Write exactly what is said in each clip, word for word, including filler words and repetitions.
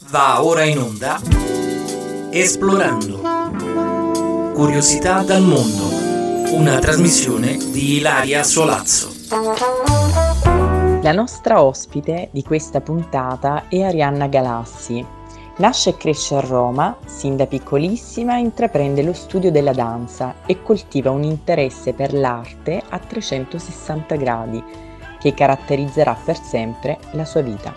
Va ora in onda Esplorando. Curiosità dal mondo. Una trasmissione di Ilaria Solazzo. La nostra ospite di questa puntata è Arianna Galassi. Nasce e cresce a Roma, sin da piccolissima intraprende lo studio della danza e coltiva un interesse per l'arte a trecentosessanta gradi che caratterizzerà per sempre la sua vita.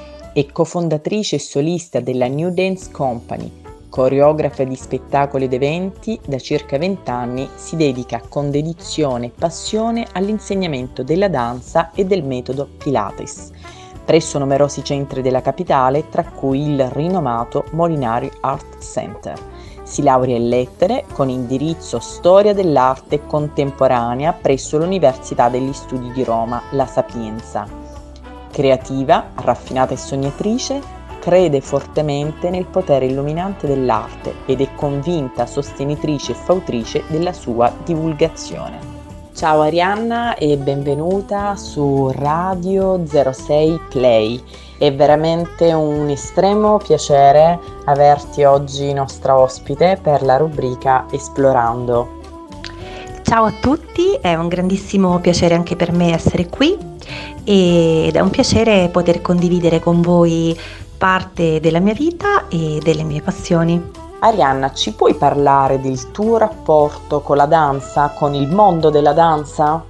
È cofondatrice e solista della New Dance Company, coreografa di spettacoli ed eventi, da circa vent'anni si dedica con dedizione e passione all'insegnamento della danza e del metodo Pilates, presso numerosi centri della capitale, tra cui il rinomato Molinari Art Center. Si laurea in lettere con indirizzo Storia dell'arte contemporanea presso l'Università degli Studi di Roma, La Sapienza. Creativa, raffinata e sognatrice, crede fortemente nel potere illuminante dell'arte ed è convinta sostenitrice e fautrice della sua divulgazione. Ciao Arianna e benvenuta su Radio zero sei Play. È veramente un estremo piacere averti oggi nostra ospite per la rubrica Esplorando. Ciao a tutti, è un grandissimo piacere anche per me essere qui ed è un piacere poter condividere con voi parte della mia vita e delle mie passioni. Arianna, ci puoi parlare del tuo rapporto con la danza, con il mondo della danza?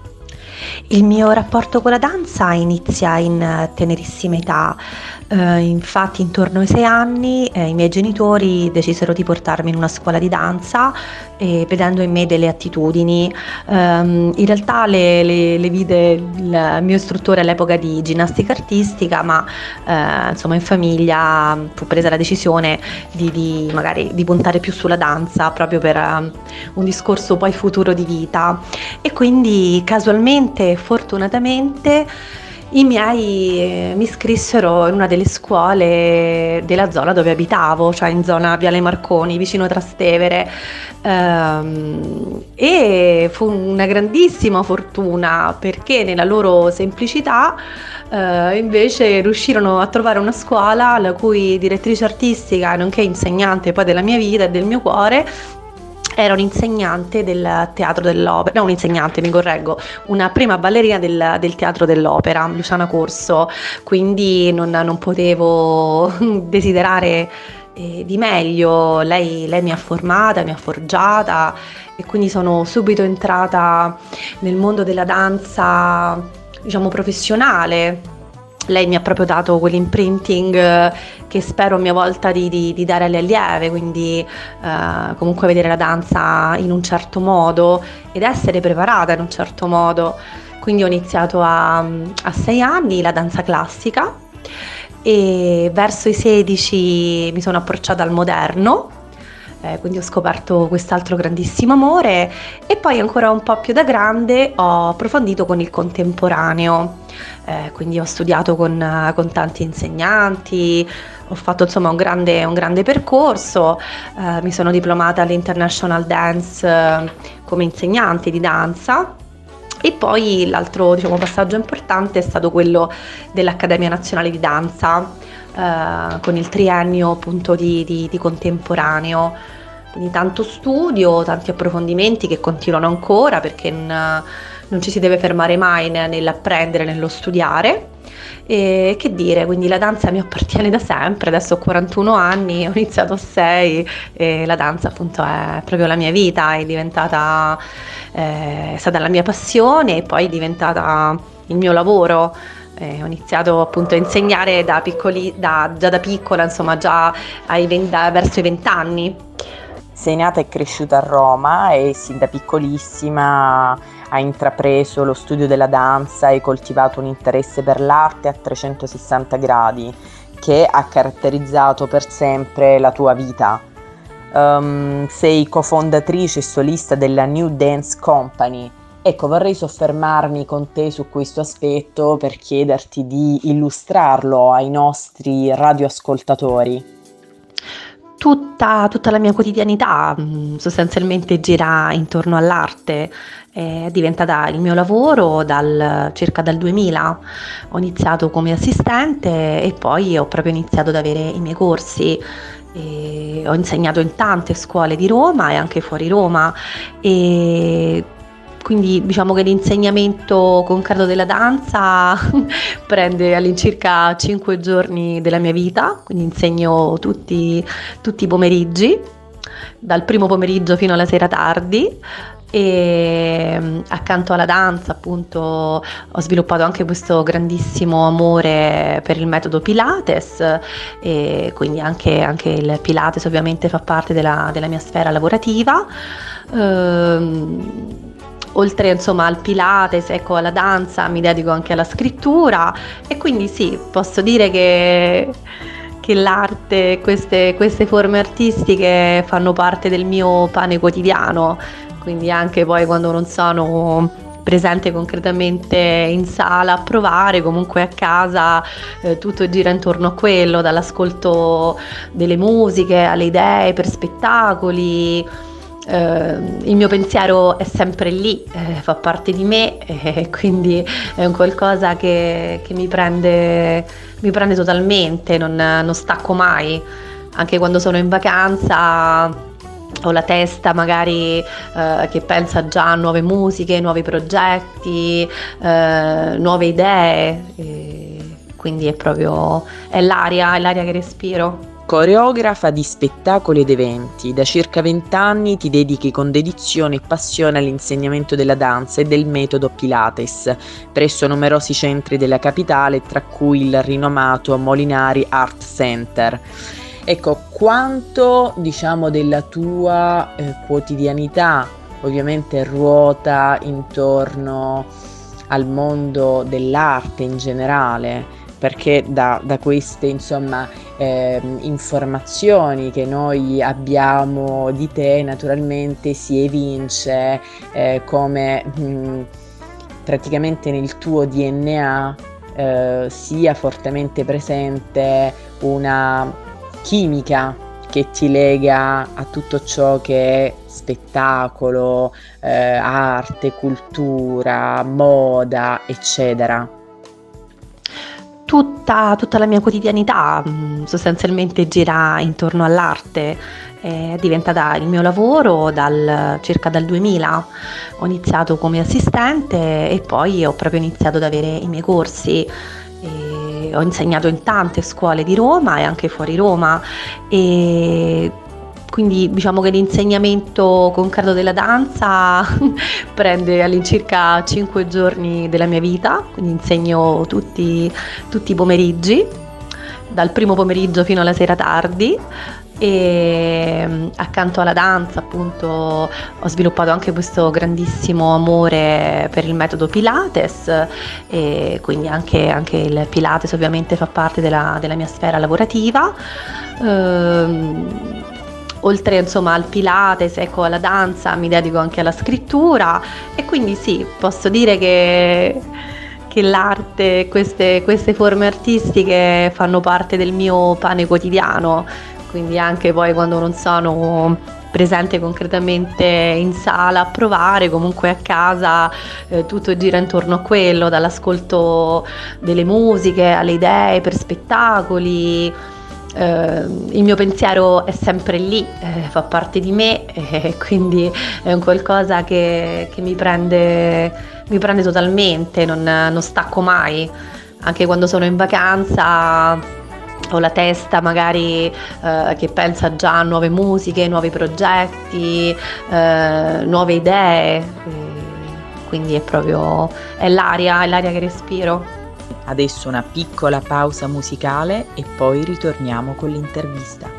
Il mio rapporto con la danza inizia in tenerissima età, uh, infatti intorno ai sei anni eh, i miei genitori decisero di portarmi in una scuola di danza e vedendo in me delle attitudini. Um, in realtà le, le, le vide il mio istruttore all'epoca di ginnastica artistica, ma uh, insomma in famiglia fu presa la decisione di, di magari di puntare più sulla danza proprio per uh, un discorso poi futuro di vita, e quindi casualmente e fortunatamente i miei eh, mi iscrissero in una delle scuole della zona dove abitavo, cioè in zona Viale Marconi, vicino Trastevere, ehm, e fu una grandissima fortuna perché nella loro semplicità eh, invece riuscirono a trovare una scuola la cui direttrice artistica, nonché insegnante poi della mia vita e del mio cuore, era un'insegnante del teatro dell'opera, no un'insegnante, mi correggo, una prima ballerina del, del teatro dell'opera, Luciana Corso, quindi non, non potevo desiderare eh, di meglio. Lei, lei mi ha formata, mi ha forgiata e quindi sono subito entrata nel mondo della danza, diciamo, professionale. Lei mi ha proprio dato quell'imprinting che spero a mia volta di, di, di dare alle allieve, quindi eh, comunque vedere la danza in un certo modo ed essere preparata in un certo modo. Quindi ho iniziato a, a sei anni la danza classica e verso i sedici mi sono approcciata al moderno. Eh, quindi ho scoperto quest'altro grandissimo amore e poi ancora un po' più da grande ho approfondito con il contemporaneo, eh, quindi ho studiato con, con tanti insegnanti, ho fatto insomma un grande, un grande percorso, eh, mi sono diplomata all'International Dance eh, come insegnante di danza. E poi l'altro, diciamo, passaggio importante è stato quello dell'Accademia Nazionale di Danza, eh, con il triennio appunto di, di, di contemporaneo. Quindi tanto studio, tanti approfondimenti che continuano ancora perché non, non ci si deve fermare mai nell'apprendere, nello studiare. E che dire, quindi la danza mi appartiene da sempre, adesso ho quarantuno anni, ho iniziato a sei e la danza appunto è proprio la mia vita, è diventata, eh, è stata la mia passione e poi è diventata il mio lavoro. Eh, ho iniziato appunto a insegnare da piccoli, da, già da piccola, insomma già ai venti, verso i vent'anni. Sei nata e cresciuta a Roma e sin da piccolissima hai intrapreso lo studio della danza e coltivato un interesse per l'arte a trecentosessanta gradi che ha caratterizzato per sempre la tua vita. Um, sei cofondatrice e solista della New Dance Company. Ecco, vorrei soffermarmi con te su questo aspetto per chiederti di illustrarlo ai nostri radioascoltatori. Tutta Tutta, tutta la mia quotidianità mh, sostanzialmente gira intorno all'arte, è diventata il mio lavoro dal, circa dal duemila. Ho iniziato come assistente e poi ho proprio iniziato ad avere i miei corsi. E ho insegnato in tante scuole di Roma e anche fuori Roma, e quindi diciamo che l'insegnamento concreto della danza prende all'incirca cinque giorni della mia vita, quindi insegno tutti, tutti i pomeriggi, dal primo pomeriggio fino alla sera tardi. E accanto alla danza appunto ho sviluppato anche questo grandissimo amore per il metodo Pilates, e quindi anche, anche il Pilates ovviamente fa parte della, della mia sfera lavorativa. Ehm, Oltre insomma al Pilates, ecco, alla danza, mi dedico anche alla scrittura, e quindi sì, posso dire che, che l'arte, queste, queste forme artistiche fanno parte del mio pane quotidiano, quindi anche poi quando non sono presente concretamente in sala a provare, comunque a casa eh, tutto gira intorno a quello, dall'ascolto delle musiche alle idee per spettacoli. Uh, il mio pensiero è sempre lì, eh, fa parte di me, e quindi è un qualcosa che, che mi prende, mi prende totalmente, non, non stacco mai. Anche quando sono in vacanza ho la testa magari eh, che pensa già a nuove musiche, nuovi progetti, eh, nuove idee, e quindi è proprio è l'aria, è l'aria che respiro. Coreografa di spettacoli ed eventi, da circa vent'anni ti dedichi con dedizione e passione all'insegnamento della danza e del metodo Pilates presso numerosi centri della capitale, tra cui il rinomato Molinari Art Center. Ecco, quanto diciamo della tua eh, quotidianità ovviamente ruota intorno al mondo dell'arte in generale, perché da, da queste insomma eh, informazioni che noi abbiamo di te naturalmente si evince eh, come mh, praticamente nel tuo D N A eh, sia fortemente presente una chimica che ti lega a tutto ciò che è spettacolo, eh, arte, cultura, moda, eccetera. Tutta, tutta la mia quotidianità mh, sostanzialmente gira intorno all'arte, è diventata il mio lavoro dal, circa dal duemila. Ho iniziato come assistente e poi ho proprio iniziato ad avere i miei corsi. E ho insegnato in tante scuole di Roma e anche fuori Roma, e quindi diciamo che l'insegnamento concreto della danza prende all'incirca cinque giorni della mia vita, quindi insegno tutti, tutti i pomeriggi, dal primo pomeriggio fino alla sera tardi. E accanto alla danza appunto ho sviluppato anche questo grandissimo amore per il metodo Pilates, e quindi anche, anche il Pilates ovviamente fa parte della, della mia sfera lavorativa. Ehm, Oltre insomma al Pilates, ecco, alla danza, mi dedico anche alla scrittura, e quindi sì, posso dire che, che l'arte, queste, queste forme artistiche fanno parte del mio pane quotidiano, quindi anche poi quando non sono presente concretamente in sala a provare, comunque a casa eh, tutto gira intorno a quello, dall'ascolto delle musiche alle idee per spettacoli. Uh, il mio pensiero è sempre lì, eh, fa parte di me, e quindi è un qualcosa che, che mi prende, mi prende totalmente, non, non stacco mai. Anche quando sono in vacanza ho la testa magari eh, che pensa già a nuove musiche, nuovi progetti, eh, nuove idee, e quindi è proprio è l'aria, è l'aria che respiro. Adesso una piccola pausa musicale e poi ritorniamo con l'intervista.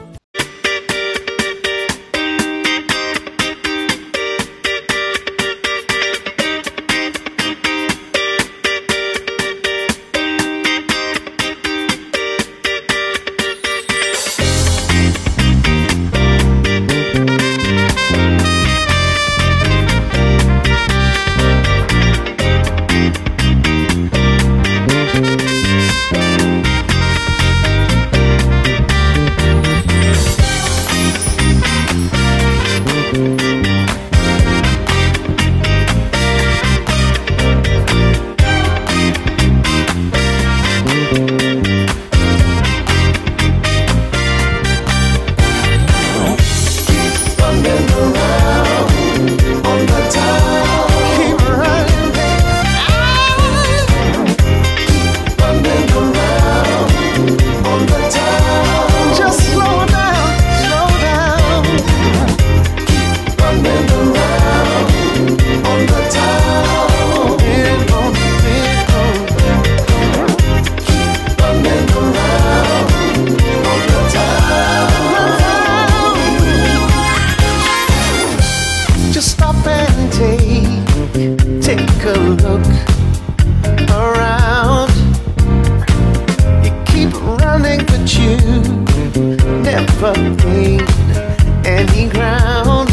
never gained any ground.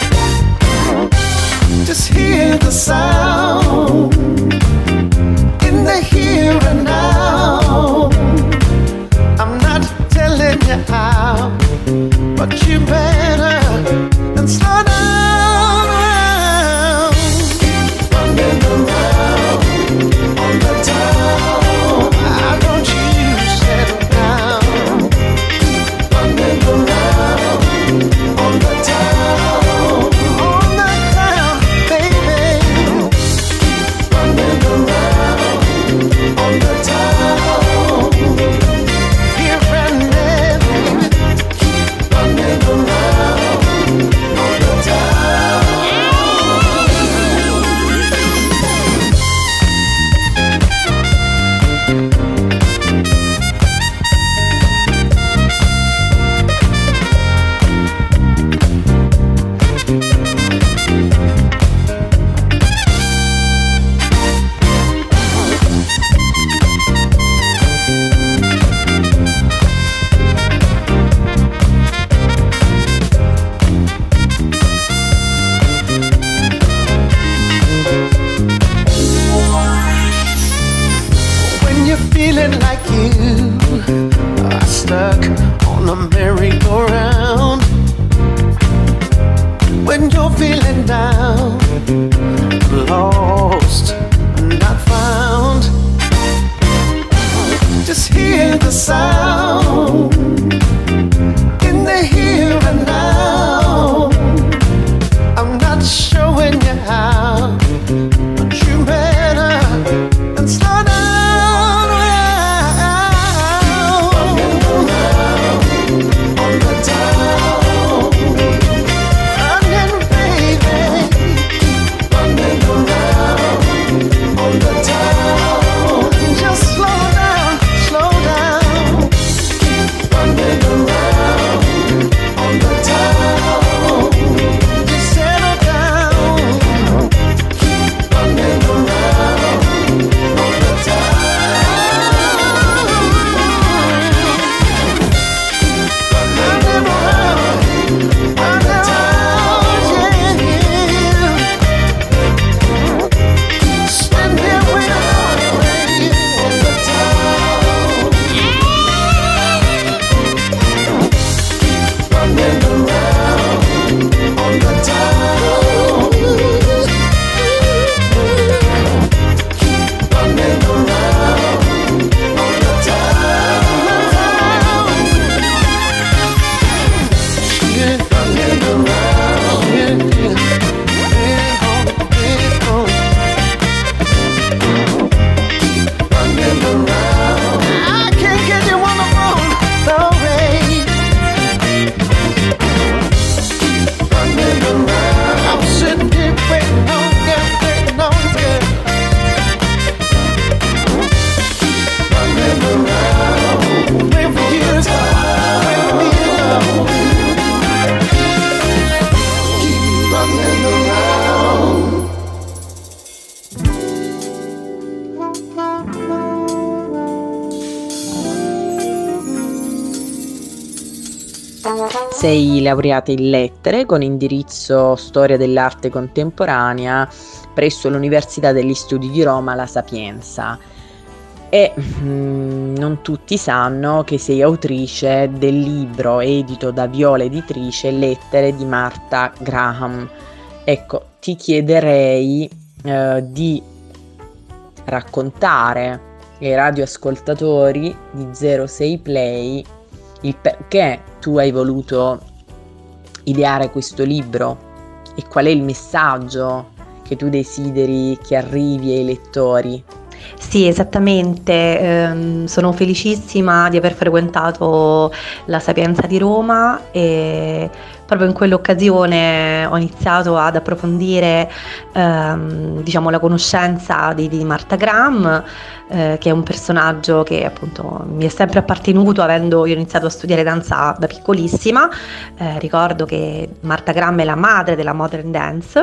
Just hear the sound in the here and now. I'm not telling you how, but you better and slow down around. Running around on the town. Why don't you settle down? Running around on the town. On the town, baby. Running around on the town. Here and there, baby. Running around on the town. When you're feeling like you are stuck on a merry-go-round, when you're feeling down, lost, not found, just hear the sound in the here and now. I'm not showing you how, but you better and slow down around. Running around on the town. Running, baby. Running around on the town. Just slow down, slow down. Running around on the town. Just settle down. Running around on the town. Running around on the town, yeah. Standing without a way on the town. Running around on the town. Running around on the town. Yeah, running around, yeah, yeah. Yeah, oh, yeah, oh. Running around. I can't get you on the phone, no way. Running around. I'm sitting here waiting on you, waiting on you. Running around, waiting for you, waiting for you. Keep running around. Sei laureata in lettere con indirizzo Storia dell'arte contemporanea presso l'Università degli Studi di Roma La Sapienza e mm, non tutti sanno che sei autrice del libro edito da Viola Editrice Lettere di Martha Graham. Ecco, ti chiederei eh, di raccontare ai radioascoltatori di zero sei Play il perché tu hai voluto ideare questo libro e qual è il messaggio che tu desideri che arrivi ai lettori. Sì, esattamente, ehm, sono felicissima di aver frequentato la Sapienza di Roma e proprio in quell'occasione ho iniziato ad approfondire ehm, diciamo, la conoscenza di, di Martha Graham, eh, che è un personaggio che appunto mi è sempre appartenuto, avendo io iniziato a studiare danza da piccolissima. Eh, ricordo che Martha Graham è la madre della modern dance.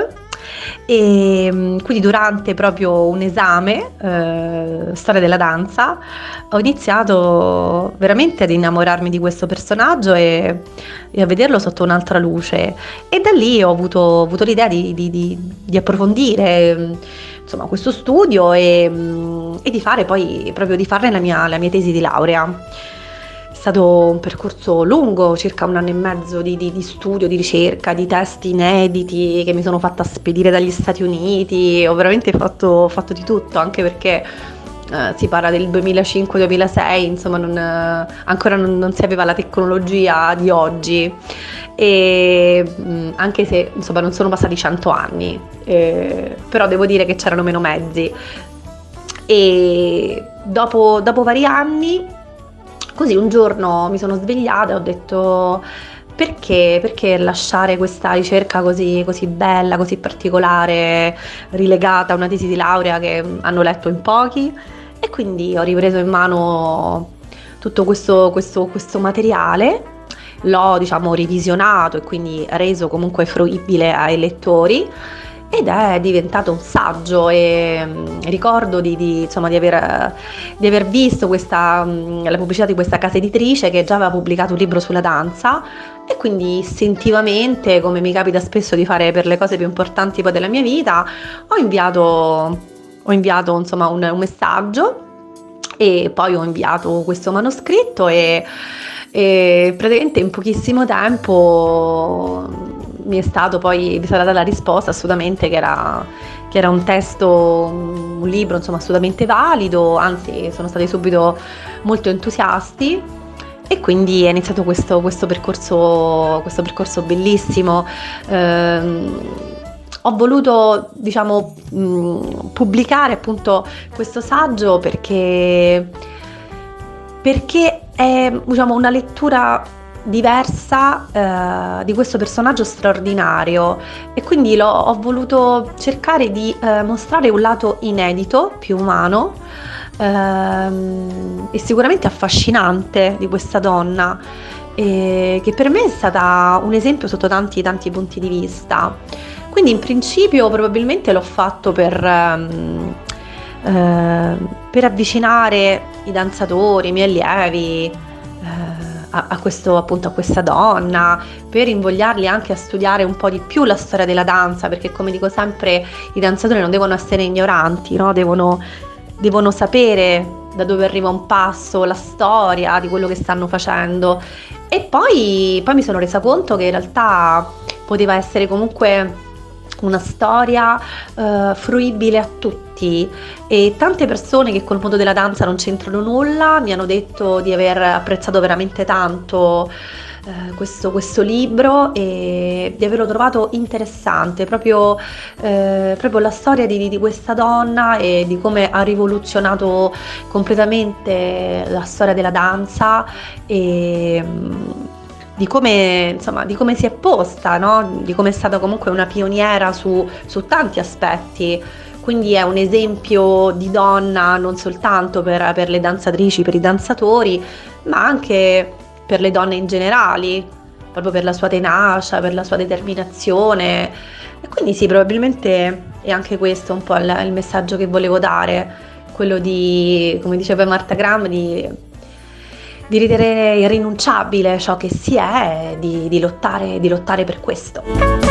e quindi durante proprio un esame, eh, storia della danza, ho iniziato veramente ad innamorarmi di questo personaggio e, e a vederlo sotto un'altra luce, e da lì ho avuto, ho avuto l'idea di, di, di, di approfondire insomma questo studio e, e di fare poi proprio di farne la mia, la mia tesi di laurea. È stato un percorso lungo, circa un anno e mezzo di, di, di studio, di ricerca, di testi inediti che mi sono fatta spedire dagli Stati Uniti. Ho veramente fatto, fatto di tutto, anche perché eh, si parla del duemilacinque duemilasei, insomma non, eh, ancora non, non si aveva la tecnologia di oggi, e mh, anche se insomma non sono passati cento anni, eh, però devo dire che c'erano meno mezzi. E dopo, dopo vari anni, così un giorno mi sono svegliata e ho detto: perché, perché lasciare questa ricerca così, così bella, così particolare, rilegata a una tesi di laurea che hanno letto in pochi? E quindi ho ripreso in mano tutto questo, questo, questo materiale, l'ho diciamo revisionato e quindi reso comunque fruibile ai lettori, ed è diventato un saggio. E mh, ricordo di, di, insomma, di, aver, di aver visto questa, mh, la pubblicità di questa casa editrice che già aveva pubblicato un libro sulla danza, e quindi istintivamente, come mi capita spesso di fare per le cose più importanti poi della mia vita, ho inviato, ho inviato insomma, un, un messaggio, e poi ho inviato questo manoscritto, e, e praticamente in pochissimo tempo mi è stato poi, mi sarà data la risposta assolutamente che era, che era un testo, un libro insomma assolutamente valido, anzi sono stati subito molto entusiasti, e quindi è iniziato questo, questo percorso questo percorso bellissimo. Ehm, ho voluto diciamo mh, pubblicare appunto questo saggio perché perché è diciamo una lettura diversa eh, di questo personaggio straordinario, e quindi l'ho, ho voluto cercare di eh, mostrare un lato inedito, più umano ehm, e sicuramente affascinante di questa donna, e che per me è stata un esempio sotto tanti tanti punti di vista. Quindi in principio probabilmente l'ho fatto per ehm, eh, per avvicinare i danzatori, i miei allievi eh, A, a, questo, appunto, a questa donna, per invogliarli anche a studiare un po' di più la storia della danza, perché come dico sempre i danzatori non devono essere ignoranti, no? devono, devono sapere da dove arriva un passo, la storia di quello che stanno facendo. E poi, poi mi sono resa conto che in realtà poteva essere comunque una storia uh, fruibile a tutti, e tante persone che col mondo della danza non c'entrano nulla mi hanno detto di aver apprezzato veramente tanto uh, questo, questo libro, e di averlo trovato interessante, proprio, uh, proprio la storia di, di questa donna e di come ha rivoluzionato completamente la storia della danza, e um, di come, insomma, di come si è posta, no? Di come è stata comunque una pioniera su, su tanti aspetti. Quindi è un esempio di donna non soltanto per, per le danzatrici, per i danzatori, ma anche per le donne in generale, proprio per la sua tenacia, per la sua determinazione. E quindi sì, probabilmente è anche questo un po' il, il messaggio che volevo dare, quello di, come diceva Martha Graham, di di ritenere irrinunciabile ciò che si è, di, di, lottare, di lottare per questo.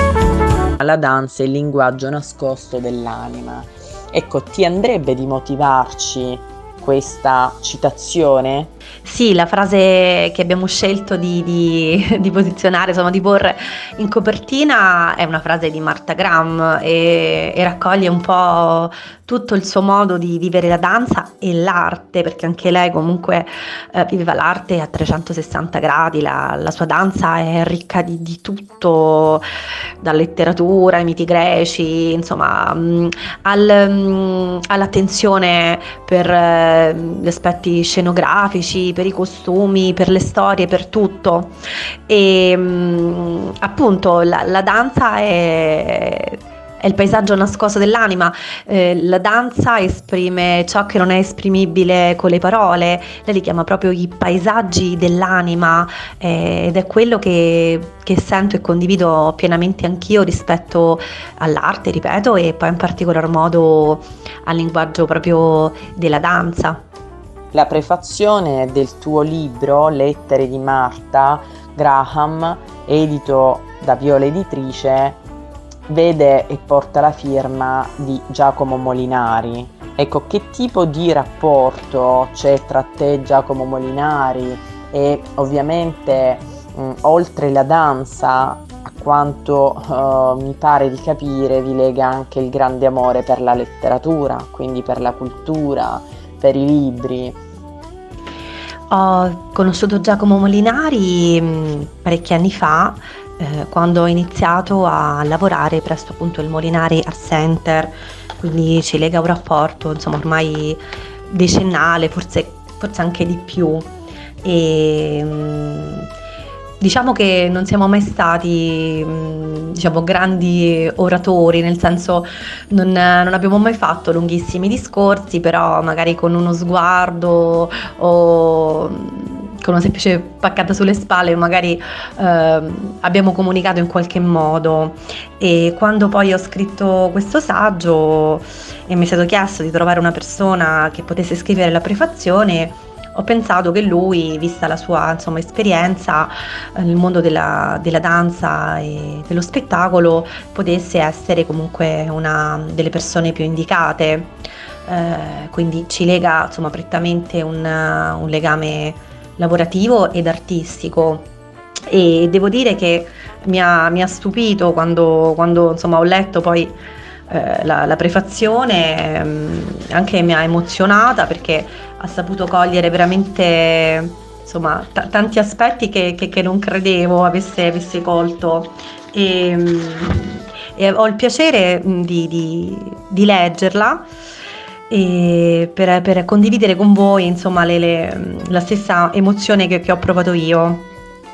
La danza è il linguaggio nascosto dell'anima. Ecco, ti andrebbe di motivarci questa citazione? Sì, la frase che abbiamo scelto di, di, di posizionare, insomma di porre in copertina, è una frase di Martha Graham, e, e raccoglie un po' tutto il suo modo di vivere la danza e l'arte, perché anche lei comunque eh, viveva l'arte a trecentosessanta gradi, la, la sua danza è ricca di, di tutto, dalla letteratura ai miti greci, insomma mh, al, mh, all'attenzione per eh, gli aspetti scenografici, per i costumi, per le storie, per tutto. E mh, appunto la, la danza è è il paesaggio nascosto dell'anima. Eh, la danza esprime ciò che non è esprimibile con le parole, lei li chiama proprio i paesaggi dell'anima, eh, ed è quello che, che sento e condivido pienamente anch'io rispetto all'arte, ripeto, e poi in particolar modo al linguaggio proprio della danza. La prefazione del tuo libro, Lettere di Martha Graham, edito da Viola Editrice, vede e porta la firma di Giacomo Molinari. Ecco, che tipo di rapporto c'è tra te, Giacomo Molinari, e ovviamente mh, oltre la danza, a quanto uh, mi pare di capire, vi lega anche il grande amore per la letteratura, quindi per la cultura, per i libri. Ho conosciuto Giacomo Molinari mh, parecchi anni fa, eh, quando ho iniziato a lavorare presso appunto il Molinari Art Center, quindi ci lega un rapporto insomma ormai decennale, forse, forse anche di più. E mh, diciamo che non siamo mai stati mh, diciamo grandi oratori, nel senso non, non abbiamo mai fatto lunghissimi discorsi, però magari con uno sguardo o con una semplice paccata sulle spalle magari eh, abbiamo comunicato in qualche modo. E quando poi ho scritto questo saggio e mi è stato chiesto di trovare una persona che potesse scrivere la prefazione, ho pensato che lui, vista la sua insomma esperienza nel mondo della, della danza e dello spettacolo, potesse essere comunque una delle persone più indicate. Eh, quindi ci lega insomma prettamente un, un legame lavorativo ed artistico, e devo dire che mi ha, mi ha stupito quando, quando insomma ho letto poi eh, la, la prefazione, mh, anche mi ha emozionata perché ha saputo cogliere veramente insomma t- tanti aspetti che, che, che non credevo avesse, avesse colto, e, mh, e ho il piacere mh, di, di, di leggerla e per, per condividere con voi insomma le, le, la stessa emozione che, che ho provato io.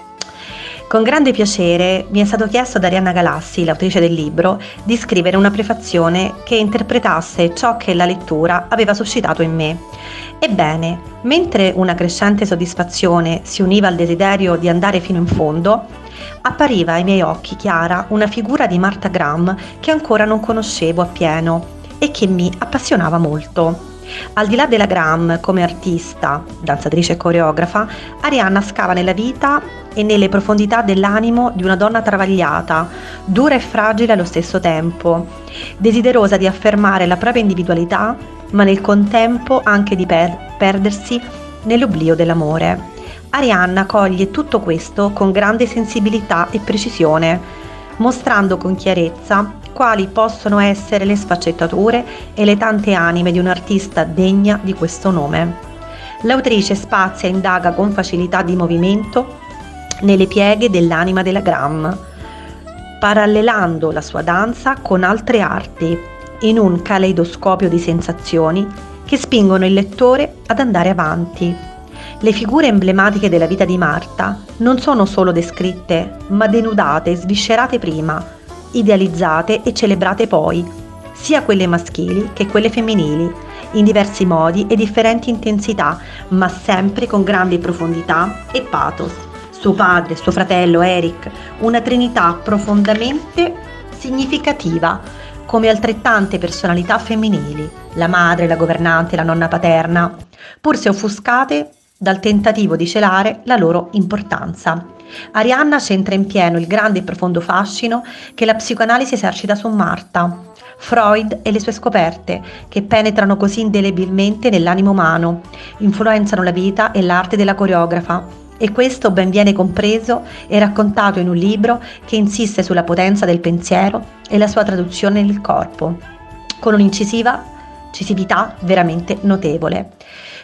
Con grande piacere mi è stato chiesto da Arianna Galassi, l'autrice del libro, di scrivere una prefazione che interpretasse ciò che la lettura aveva suscitato in me. Ebbene, mentre una crescente soddisfazione si univa al desiderio di andare fino in fondo, appariva ai miei occhi chiara una figura di Martha Graham che ancora non conoscevo appieno e che mi appassionava molto. Al di là della Graham come artista, danzatrice e coreografa, Arianna scava nella vita e nelle profondità dell'animo di una donna travagliata, dura e fragile allo stesso tempo, desiderosa di affermare la propria individualità, ma nel contempo anche di per- perdersi nell'oblio dell'amore. Arianna coglie tutto questo con grande sensibilità e precisione, mostrando con chiarezza quali possono essere le sfaccettature e le tante anime di un'artista degna di questo nome. L'autrice spazia e indaga con facilità di movimento nelle pieghe dell'anima della Graham, parallelando la sua danza con altre arti, in un caleidoscopio di sensazioni che spingono il lettore ad andare avanti. Le figure emblematiche della vita di Martha non sono solo descritte, ma denudate e sviscerate prima, idealizzate e celebrate poi, sia quelle maschili che quelle femminili, in diversi modi e differenti intensità, ma sempre con grande profondità e pathos. Suo padre, suo fratello Eric, una trinità profondamente significativa, come altrettante personalità femminili, la madre, la governante, la nonna paterna, pur se offuscate dal tentativo di celare la loro importanza. Arianna centra in pieno il grande e profondo fascino che la psicoanalisi esercita su Martha, Freud e le sue scoperte, che penetrano così indelebilmente nell'animo umano, influenzano la vita e l'arte della coreografa, e questo ben viene compreso e raccontato in un libro che insiste sulla potenza del pensiero e la sua traduzione nel corpo, con un'incisiva incisività veramente notevole.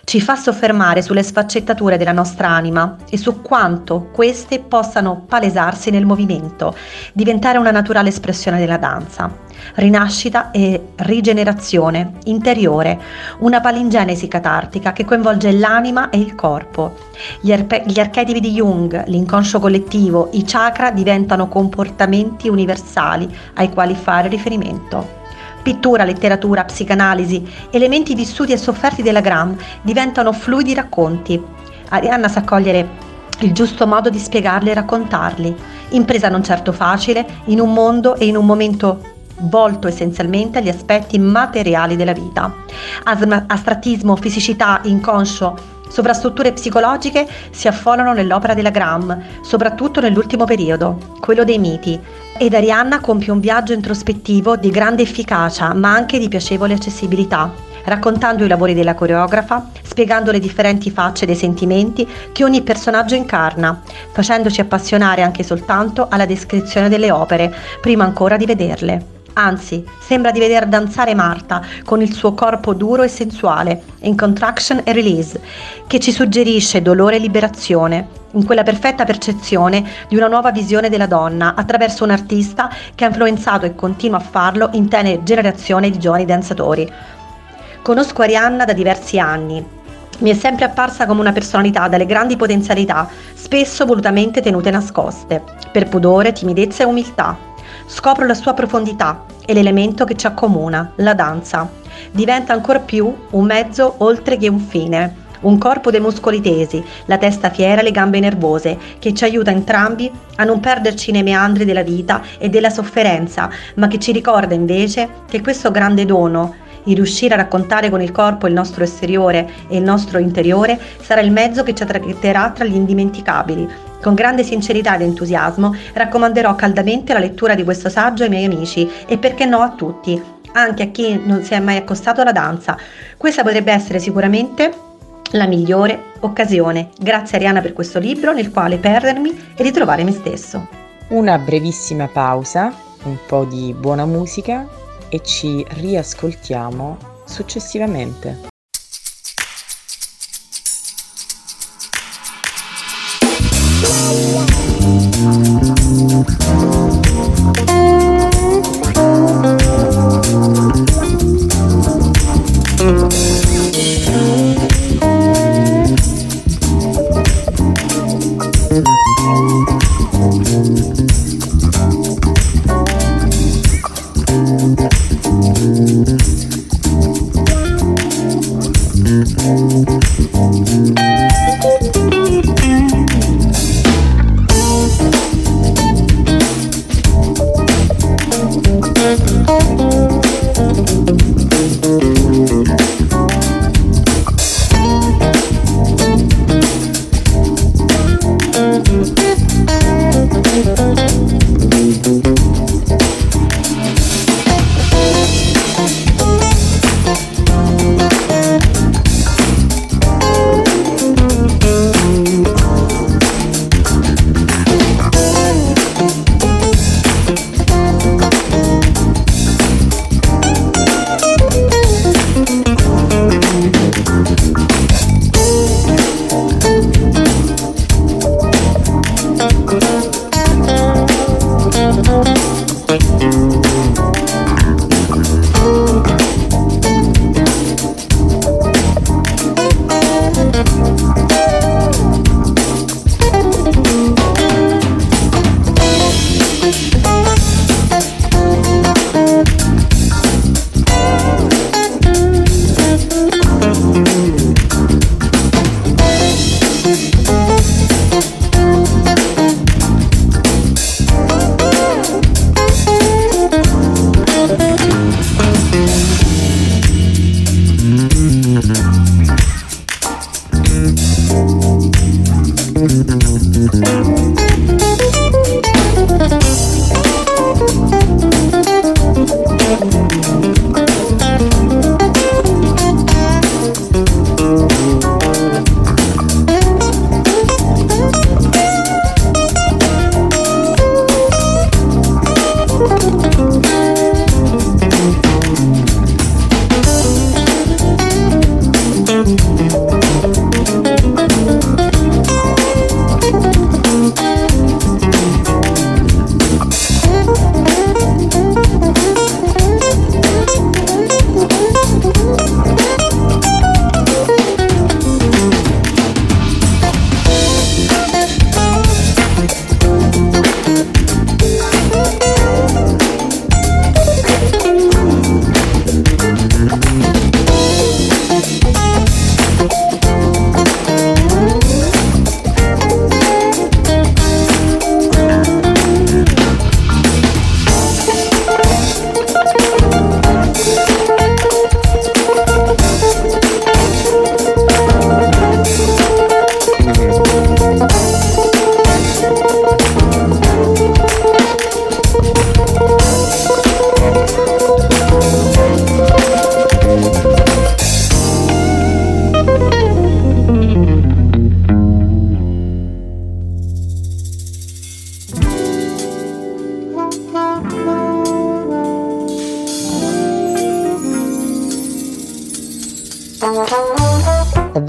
ci fa soffermare sulle sfaccettature della nostra anima e su quanto queste possano palesarsi nel movimento, diventare una naturale espressione della danza. Rinascita e rigenerazione interiore, una palingenesi catartica che coinvolge l'anima e il corpo. Gli, arpe- gli archetipi di Jung, l'inconscio collettivo, i chakra diventano comportamenti universali ai quali fare riferimento. Pittura, letteratura, psicanalisi, elementi vissuti e sofferti della Gram diventano fluidi racconti. Arianna sa cogliere il giusto modo di spiegarli e raccontarli, impresa non certo facile, in un mondo e in un momento volto essenzialmente agli aspetti materiali della vita. Asma, astrattismo, fisicità, inconscio, sovrastrutture psicologiche si affollano nell'opera della Gram, soprattutto nell'ultimo periodo, quello dei miti, ed Arianna compie un viaggio introspettivo di grande efficacia, ma anche di piacevole accessibilità, raccontando i lavori della coreografa, spiegando le differenti facce dei sentimenti che ogni personaggio incarna, facendoci appassionare anche soltanto alla descrizione delle opere, prima ancora di vederle. Anzi, sembra di veder danzare Marta con il suo corpo duro e sensuale, in contraction e release, che ci suggerisce dolore e liberazione, in quella perfetta percezione di una nuova visione della donna attraverso un artista che ha influenzato e continua a farlo intere generazioni di giovani danzatori. Conosco Arianna da diversi anni. Mi è sempre apparsa come una personalità dalle grandi potenzialità, spesso volutamente tenute nascoste, per pudore, timidezza e umiltà. Scopro la sua profondità e l'elemento che ci accomuna, la danza. Diventa ancor più un mezzo oltre che un fine, un corpo dei muscoli tesi, la testa fiera e le gambe nervose, che ci aiuta entrambi a non perderci nei meandri della vita e della sofferenza, ma che ci ricorda invece che questo grande dono, il riuscire a raccontare con il corpo il nostro esteriore e il nostro interiore, sarà il mezzo che ci traghetterà tra gli indimenticabili. Con grande sincerità ed entusiasmo raccomanderò caldamente la lettura di questo saggio ai miei amici e perché no a tutti, anche a chi non si è mai accostato alla danza. Questa potrebbe essere sicuramente la migliore occasione. Grazie Arianna per questo libro nel quale perdermi e ritrovare me stesso. Una brevissima pausa, un po' di buona musica e ci riascoltiamo successivamente. Thank you.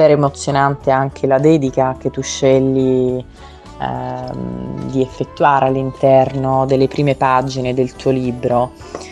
davvero emozionante anche la dedica che tu scegli ehm, di effettuare all'interno delle prime pagine del tuo libro.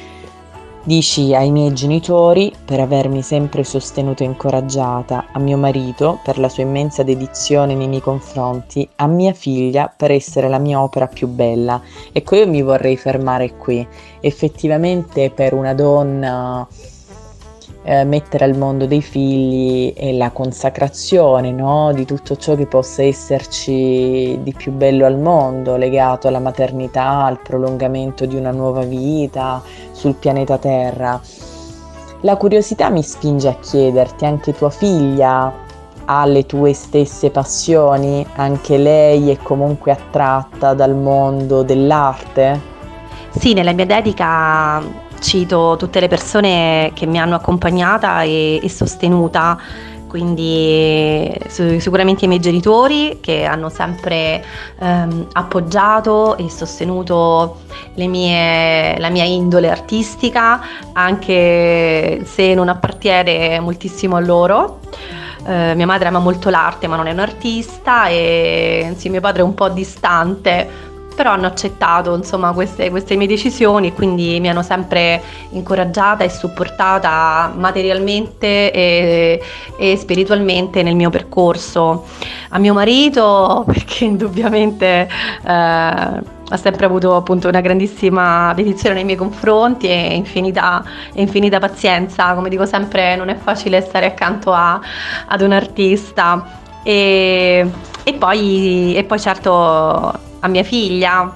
Dici: ai miei genitori per avermi sempre sostenuto e incoraggiata, a mio marito per la sua immensa dedizione nei miei confronti, a mia figlia per essere la mia opera più bella. Ecco, io mi vorrei fermare qui. Effettivamente per una donna eh, mettere al mondo dei figli è la consacrazione, no? Di tutto ciò che possa esserci di più bello al mondo, legato alla maternità, al prolungamento di una nuova vita sul pianeta Terra. La curiosità mi spinge a chiederti: anche tua figlia ha le tue stesse passioni? Anche lei è comunque attratta dal mondo dell'arte? Sì, nella mia dedica cito tutte le persone che mi hanno accompagnata e, e sostenuta, quindi su, sicuramente i miei genitori che hanno sempre ehm, appoggiato e sostenuto le mie, la mia indole artistica, anche se non appartiene moltissimo a loro. Eh, mia madre ama molto l'arte ma non è un'artista, e sì, mio padre è un po' distante, però hanno accettato insomma queste, queste mie decisioni e quindi mi hanno sempre incoraggiata e supportata materialmente e, e spiritualmente nel mio percorso. A mio marito, perché indubbiamente eh, ha sempre avuto appunto una grandissima dedizione nei miei confronti e infinita, e infinita pazienza. Come dico sempre, non è facile stare accanto a, ad un artista. E, e, poi, e poi certo a mia figlia.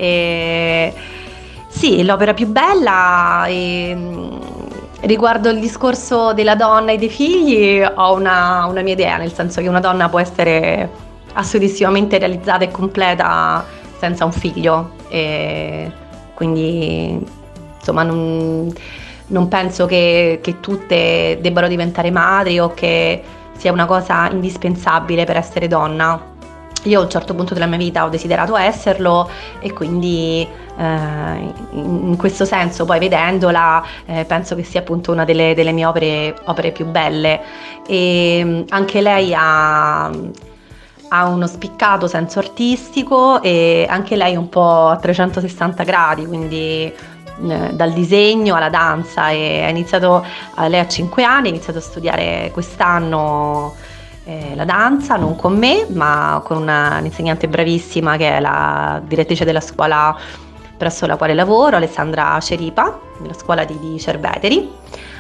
E sì, l'opera più bella. E riguardo il discorso della donna e dei figli ho una, una mia idea, nel senso che una donna può essere assolutissimamente realizzata e completa senza un figlio, e quindi insomma non, non penso che, che tutte debbano diventare madri o che sia una cosa indispensabile per essere donna. Io a un certo punto della mia vita ho desiderato esserlo e quindi eh, in questo senso, poi vedendola, eh, penso che sia appunto una delle, delle mie opere, opere più belle. E anche lei ha, ha uno spiccato senso artistico e anche lei un po' a trecentosessanta gradi, quindi eh, dal disegno alla danza. E ha iniziato, lei ha cinque anni, ha iniziato a studiare quest'anno la danza, non con me ma con una, un'insegnante bravissima che è la direttrice della scuola presso la quale lavoro, Alessandra Ceripa, nella scuola di, di Cerveteri,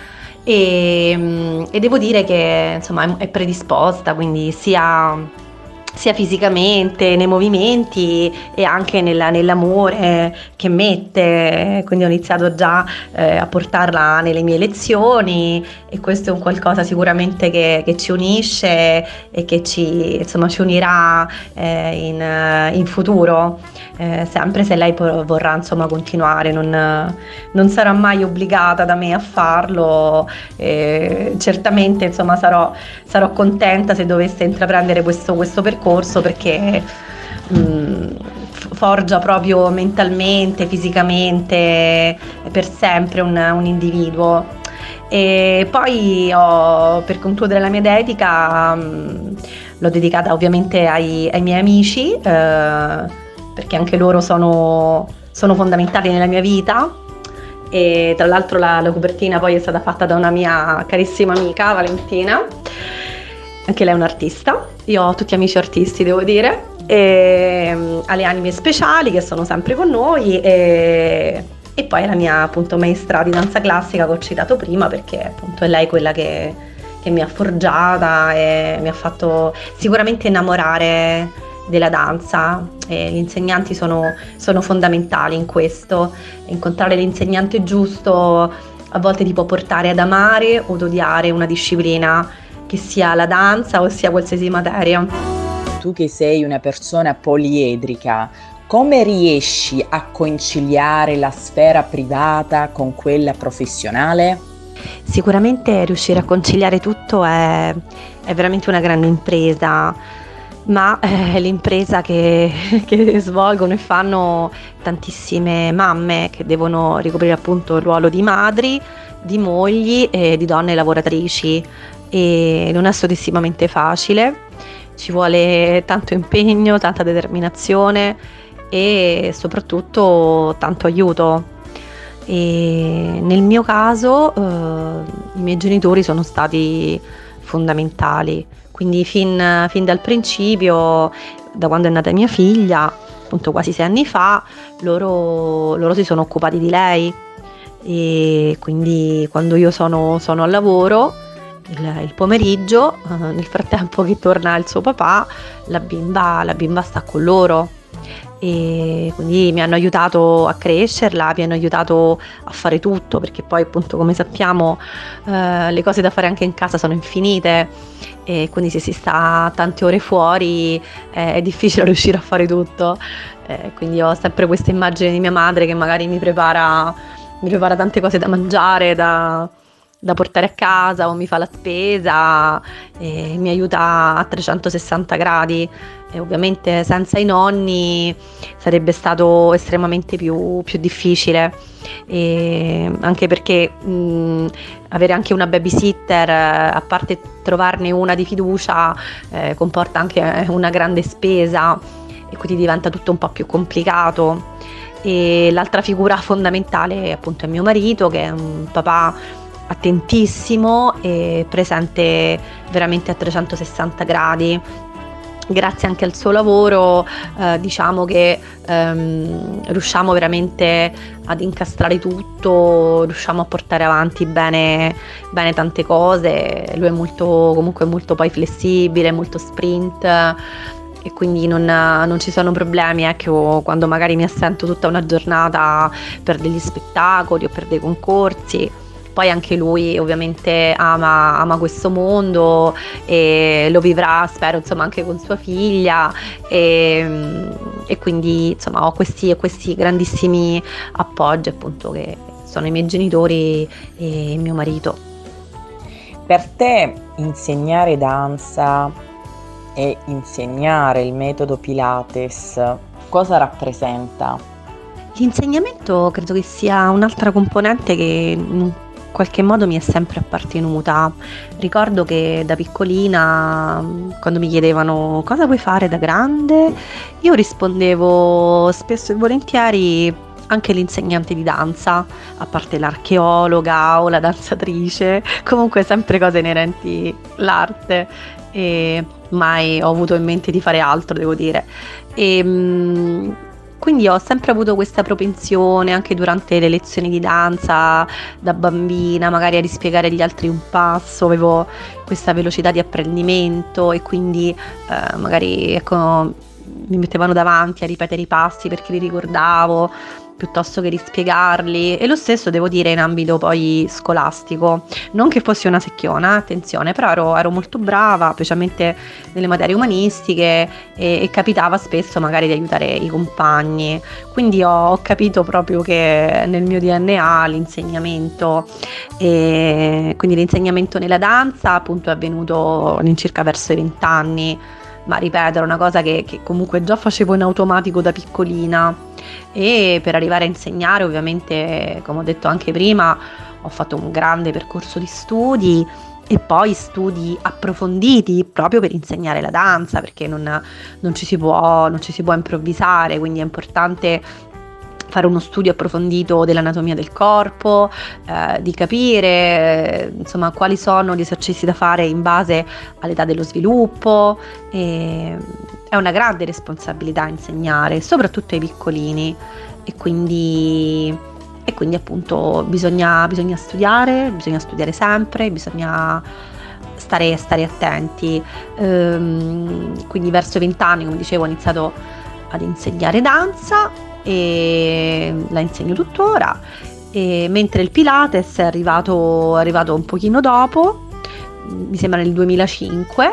e, e devo dire che insomma è predisposta, quindi sia sia fisicamente, nei movimenti e anche nella, nell'amore che mette. Quindi ho iniziato già eh, a portarla nelle mie lezioni e questo è un qualcosa sicuramente che, che ci unisce e che ci, insomma, ci unirà eh, in, in futuro, eh, sempre se lei po- vorrà insomma continuare. Non, non sarà mai obbligata da me a farlo, eh, certamente insomma sarò, sarò contenta se dovesse intraprendere questo, questo percorso, perché mh, forgia proprio mentalmente, fisicamente, per sempre un, un individuo. E poi ho, per concludere la mia dedica, mh, l'ho dedicata ovviamente ai, ai miei amici, eh, perché anche loro sono, sono fondamentali nella mia vita. E tra l'altro la, la copertina poi è stata fatta da una mia carissima amica, Valentina. Anche lei è un'artista, io ho tutti amici artisti, devo dire, e um, alle anime speciali che sono sempre con noi, e, e poi la mia appunto maestra di danza classica che ho citato prima, perché appunto è lei quella che, che mi ha forgiata e mi ha fatto sicuramente innamorare della danza, e gli insegnanti sono, sono fondamentali in questo. Incontrare l'insegnante giusto a volte ti può portare ad amare o ad odiare una disciplina, che sia la danza o sia qualsiasi materia. Tu che sei una persona poliedrica, come riesci a conciliare la sfera privata con quella professionale? Sicuramente riuscire a conciliare tutto è, è veramente una grande impresa, ma è l'impresa che, che svolgono e fanno tantissime mamme che devono ricoprire appunto il ruolo di madri, di mogli e di donne lavoratrici. e non è assolutissimamente facile, ci vuole tanto impegno, tanta determinazione e soprattutto tanto aiuto. E nel mio caso eh, i miei genitori sono stati fondamentali, quindi fin, fin dal principio, da quando è nata mia figlia, appunto quasi sei anni fa, loro, loro si sono occupati di lei, e quindi quando io sono, sono al lavoro il, il pomeriggio, eh, nel frattempo che torna il suo papà, la bimba, la bimba sta con loro. E quindi mi hanno aiutato a crescerla, mi hanno aiutato a fare tutto, perché poi appunto, come sappiamo, eh, le cose da fare anche in casa sono infinite, e quindi se si sta tante ore fuori eh, è difficile riuscire a fare tutto. Eh, quindi ho sempre questa immagine di mia madre che magari mi prepara, mi prepara tante cose da mangiare, da, da portare a casa, o mi fa la spesa e mi aiuta a trecentosessanta gradi. E ovviamente senza i nonni sarebbe stato estremamente più, più difficile, e anche perché mh, avere anche una babysitter, a parte trovarne una di fiducia, eh, comporta anche una grande spesa, e quindi diventa tutto un po' più complicato. E l'altra figura fondamentale appunto è mio marito, che è un papà attentissimo e presente veramente a trecentosessanta gradi. Grazie anche al suo lavoro eh, diciamo che ehm, riusciamo veramente ad incastrare tutto, riusciamo a portare avanti bene, bene tante cose. Lui è molto, comunque molto poi flessibile, molto sprint, e quindi non, non ci sono problemi, ecco, quando magari mi assento tutta una giornata per degli spettacoli o per dei concorsi. Poi anche lui ovviamente ama, ama questo mondo e lo vivrà, spero, insomma, anche con sua figlia, e, e quindi insomma ho questi, questi grandissimi appoggi, appunto, che sono i miei genitori e mio marito. Per te insegnare danza e insegnare il metodo Pilates cosa rappresenta? L'insegnamento credo che sia un'altra componente che in qualche modo mi è sempre appartenuta. Ricordo che da piccolina, quando mi chiedevano cosa vuoi fare da grande, io rispondevo spesso e volentieri anche l'insegnante di danza, a parte l'archeologa o la danzatrice, comunque sempre cose inerenti all'arte, e mai ho avuto in mente di fare altro, devo dire. E mh, quindi ho sempre avuto questa propensione, anche durante le lezioni di danza da bambina, magari a rispiegare agli altri un passo, avevo questa velocità di apprendimento, e quindi eh, magari ecco, mi mettevano davanti a ripetere i passi perché li ricordavo, piuttosto che rispiegarli. E lo stesso devo dire in ambito poi scolastico, non che fossi una secchiona, attenzione, però ero, ero molto brava, specialmente nelle materie umanistiche, e, e capitava spesso magari di aiutare i compagni, quindi ho, ho capito proprio che nel mio D N A l'insegnamento, e quindi l'insegnamento nella danza appunto è avvenuto all'incirca verso i vent'anni, ma ripeto, era una cosa che, che comunque già facevo in automatico da piccolina. E per arrivare a insegnare, ovviamente, come ho detto anche prima, ho fatto un grande percorso di studi, e poi studi approfonditi proprio per insegnare la danza, perché non, non ci si può, non ci si può improvvisare, quindi è importante fare uno studio approfondito dell'anatomia del corpo, eh, di capire eh, insomma quali sono gli esercizi da fare in base all'età dello sviluppo. E è una grande responsabilità insegnare, soprattutto ai piccolini, e quindi, e quindi appunto bisogna, bisogna studiare, bisogna studiare sempre, bisogna stare, stare attenti. Ehm, quindi verso i vent'anni, come dicevo, ho iniziato ad insegnare danza, e la insegno tuttora, e mentre il Pilates è arrivato, è arrivato un pochino dopo, mi sembra nel duemilacinque.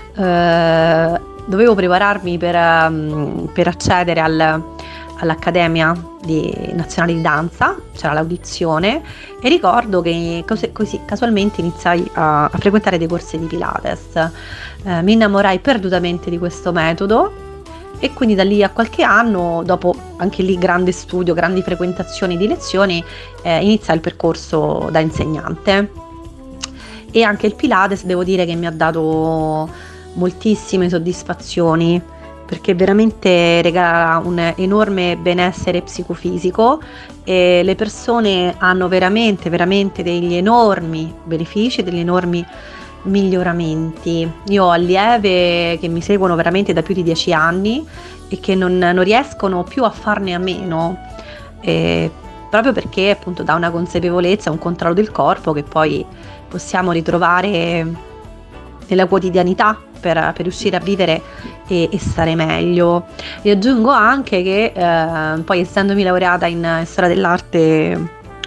Eh, dovevo prepararmi per, um, per accedere al, all'Accademia di, Nazionale di Danza, c'era l'audizione, e ricordo che così, così casualmente iniziai a, a frequentare dei corsi di Pilates. Eh, mi innamorai perdutamente di questo metodo, e quindi da lì a qualche anno, dopo anche lì grande studio, grandi frequentazioni di lezioni, eh, inizia il percorso da insegnante. e anche il Pilates devo dire che mi ha dato moltissime soddisfazioni, perché veramente regala un enorme benessere psicofisico e le persone hanno veramente veramente degli enormi benefici, degli enormi miglioramenti. Io ho allieve che mi seguono veramente da più di dieci anni e che non, non riescono più a farne a meno, e proprio perché appunto dà una consapevolezza, un controllo del corpo che poi possiamo ritrovare nella quotidianità per, per riuscire a vivere e, e stare meglio. E aggiungo anche che eh, poi, essendomi laureata in, in storia dell'arte eh,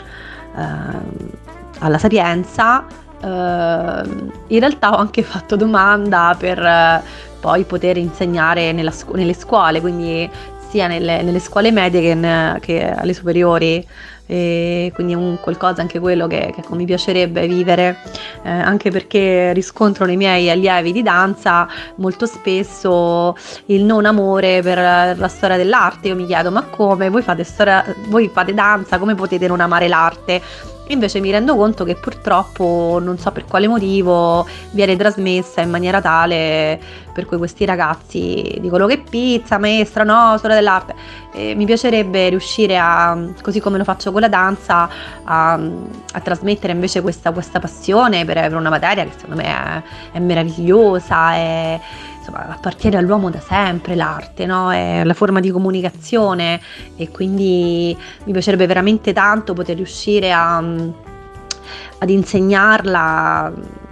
alla Sapienza, eh, in realtà ho anche fatto domanda per eh, poi poter insegnare nella scu- nelle scuole, quindi sia nelle, nelle scuole medie che, in, che alle superiori. E quindi è un qualcosa anche quello che, che mi piacerebbe vivere, eh, anche perché riscontro nei miei allievi di danza molto spesso il non amore per la storia dell'arte. Io mi chiedo: ma come voi fate storia, voi fate danza, come potete non amare l'arte? Invece mi rendo conto che purtroppo, non so per quale motivo, viene trasmessa in maniera tale per cui questi ragazzi dicono: che pizza, maestra, no, storia dell'arte. E mi piacerebbe riuscire a, così come lo faccio con la danza, a, a trasmettere invece questa, questa passione per, per una materia che secondo me è, è meravigliosa, è, insomma, appartiene all'uomo da sempre l'arte, no? È la forma di comunicazione, e quindi mi piacerebbe veramente tanto poter riuscire a, ad insegnarla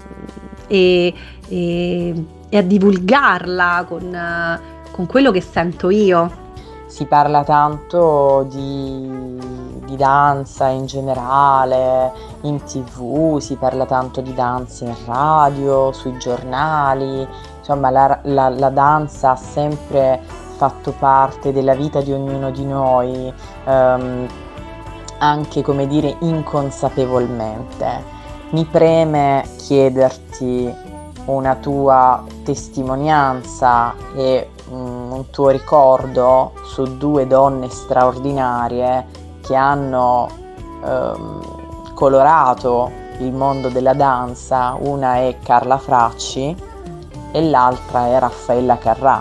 e, e, e a divulgarla con, con quello che sento io. Si parla tanto di, di danza in generale, in tv, si parla tanto di danza in radio, sui giornali, insomma la, la, la danza ha sempre fatto parte della vita di ognuno di noi, ehm, anche, come dire, inconsapevolmente. Mi preme chiederti una tua testimonianza e un tuo ricordo su due donne straordinarie che hanno ehm, colorato il mondo della danza. Una è Carla Fracci e l'altra è Raffaella Carrà.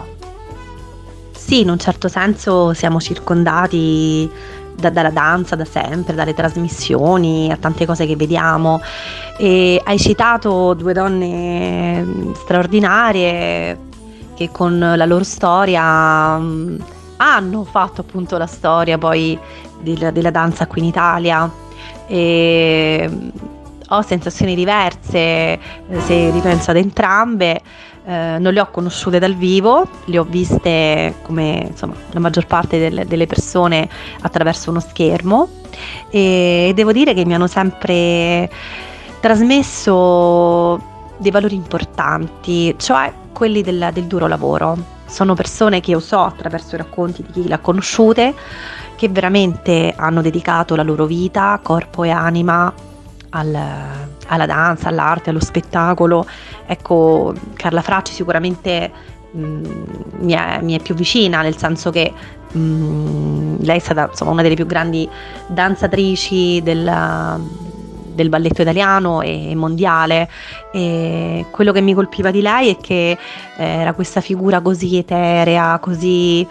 Sì, in un certo senso siamo circondati da, dalla danza da sempre, dalle trasmissioni, a tante cose che vediamo. E hai citato due donne straordinarie che con la loro storia um, hanno fatto appunto la storia poi della, della danza qui in Italia, e um, ho sensazioni diverse eh, se ripenso ad entrambe. Eh, non le ho conosciute dal vivo, le ho viste, come insomma la maggior parte del, delle persone, attraverso uno schermo, e devo dire che mi hanno sempre trasmesso dei valori importanti, cioè quelli del, del duro lavoro. Sono persone che io so attraverso i racconti di chi le ha conosciute, che veramente hanno dedicato la loro vita, corpo e anima al, alla danza, all'arte, allo spettacolo. Ecco, Carla Fracci sicuramente mh, mi, è, mi è più vicina, nel senso che mh, lei è stata, insomma, una delle più grandi danzatrici del del balletto italiano e mondiale, e quello che mi colpiva di lei è che era questa figura così eterea, così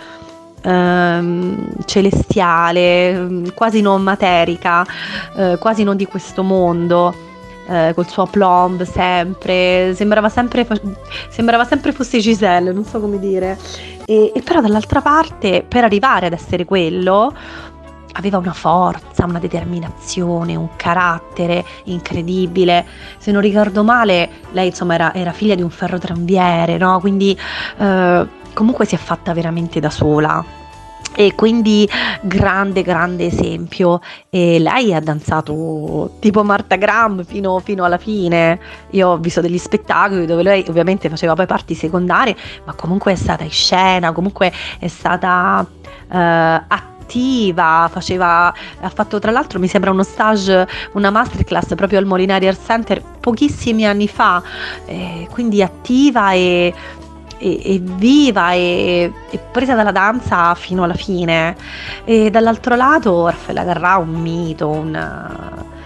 ehm, celestiale, quasi non materica, eh, quasi non di questo mondo, eh, col suo aplomb sempre, sembrava sempre sembrava sempre fosse Giselle, non so come dire, e, e però dall'altra parte, per arrivare ad essere quello, aveva una forza, una determinazione, un carattere incredibile. Se non ricordo male, lei insomma era, era figlia di un ferrotranviere, no? Quindi eh, comunque si è fatta veramente da sola. E quindi grande grande esempio. E lei ha danzato tipo Martha Graham fino, fino alla fine. Io ho visto degli spettacoli dove lei ovviamente faceva poi parti secondarie, ma comunque è stata in scena, comunque è stata eh, attiva attiva, faceva, ha fatto tra l'altro mi sembra uno stage, una masterclass proprio al Molinari Art Center pochissimi anni fa, eh, quindi attiva e, e, e viva e, e presa dalla danza fino alla fine. E dall'altro lato Raffaella Carrà, un mito, un,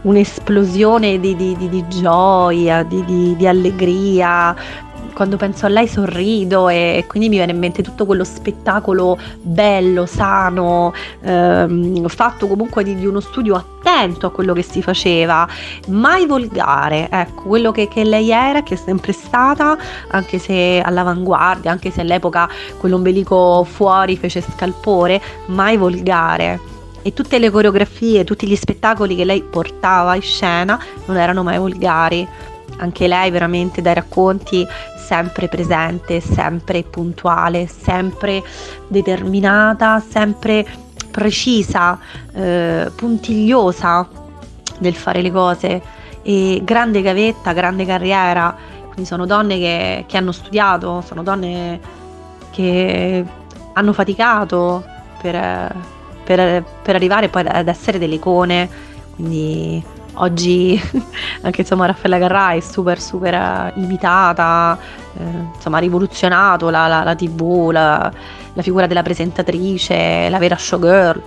un'esplosione di, di, di, di gioia, di, di, di allegria. Quando penso a lei sorrido e quindi mi viene in mente tutto quello spettacolo bello, sano, ehm, fatto comunque di, di uno studio attento a quello che si faceva, mai volgare, ecco, quello che, che lei era, che è sempre stata, anche se all'avanguardia, anche se all'epoca quell'ombelico fuori fece scalpore, mai volgare. E tutte le coreografie, tutti gli spettacoli che lei portava in scena non erano mai volgari. Anche lei veramente dai racconti sempre presente, sempre puntuale, sempre determinata, sempre precisa, eh, puntigliosa nel fare le cose, e grande gavetta, grande carriera. Quindi sono donne che, che hanno studiato, sono donne che hanno faticato per, per, per arrivare poi ad essere delle icone. Quindi oggi anche insomma Raffaella Carrà è super super imitata, eh, insomma ha rivoluzionato la, la, la tivù, la, la figura della presentatrice, la vera showgirl.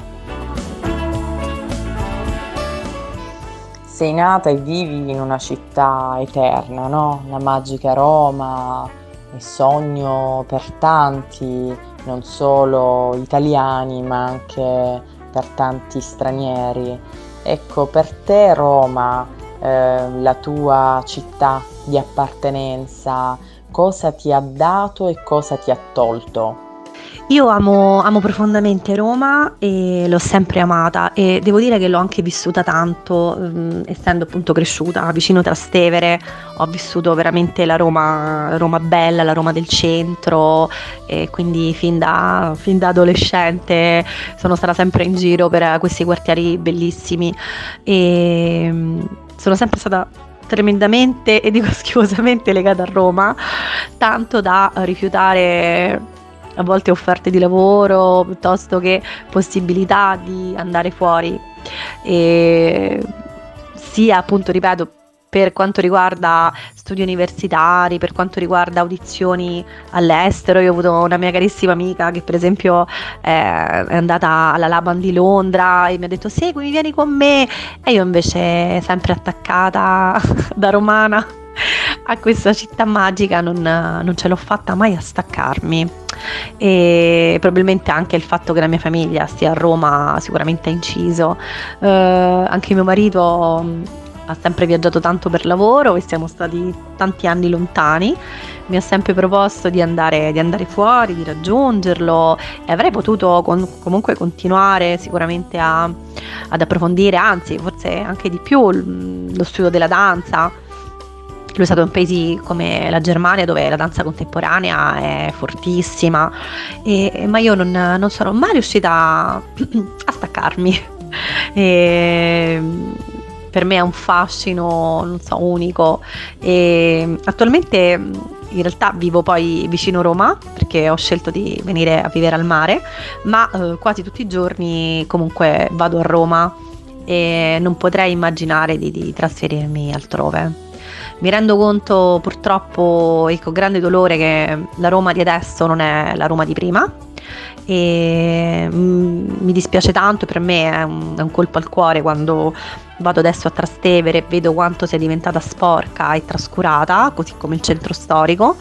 Sei nata e vivi in una città eterna, no? La magica Roma è sogno per tanti, non solo italiani ma anche per tanti stranieri. Ecco, per te Roma, eh, la tua città di appartenenza, cosa ti ha dato e cosa ti ha tolto? Io amo, amo profondamente Roma e l'ho sempre amata, e devo dire che l'ho anche vissuta tanto, ehm, essendo appunto cresciuta vicino Trastevere. Ho vissuto veramente la Roma, la Roma bella, la Roma del centro, e quindi fin da, fin da adolescente sono stata sempre in giro per questi quartieri bellissimi, e ehm, sono sempre stata tremendamente, e dico schifosamente, legata a Roma, tanto da rifiutare a volte offerte di lavoro piuttosto che possibilità di andare fuori, e sia appunto, ripeto, per quanto riguarda studi universitari, per quanto riguarda audizioni all'estero. Io ho avuto una mia carissima amica che per esempio eh, è andata alla Laban di Londra e mi ha detto seguimi, vieni con me, e io invece sempre attaccata da romana a questa città magica non, non ce l'ho fatta mai a staccarmi, e probabilmente anche il fatto che la mia famiglia stia a Roma sicuramente ha inciso. Eh, anche mio marito ha sempre viaggiato tanto per lavoro e siamo stati tanti anni lontani. Mi ha sempre proposto di andare, di andare fuori, di raggiungerlo, e avrei potuto con, comunque continuare sicuramente a, ad approfondire, anzi forse anche di più, lo studio della danza. Lui è stato in paesi come la Germania, dove la danza contemporanea è fortissima, e, ma io non, non sono mai riuscita a staccarmi. E, per me è un fascino, non so, unico. E attualmente in realtà vivo poi vicino Roma, perché ho scelto di venire a vivere al mare, ma eh, quasi tutti i giorni comunque vado a Roma, e non potrei immaginare di, di trasferirmi altrove. Mi rendo conto purtroppo e con grande dolore che la Roma di adesso non è la Roma di prima, e mm, mi dispiace tanto. Per me è un, è un colpo al cuore quando vado adesso a Trastevere e vedo quanto sia diventata sporca e trascurata, così come il centro storico,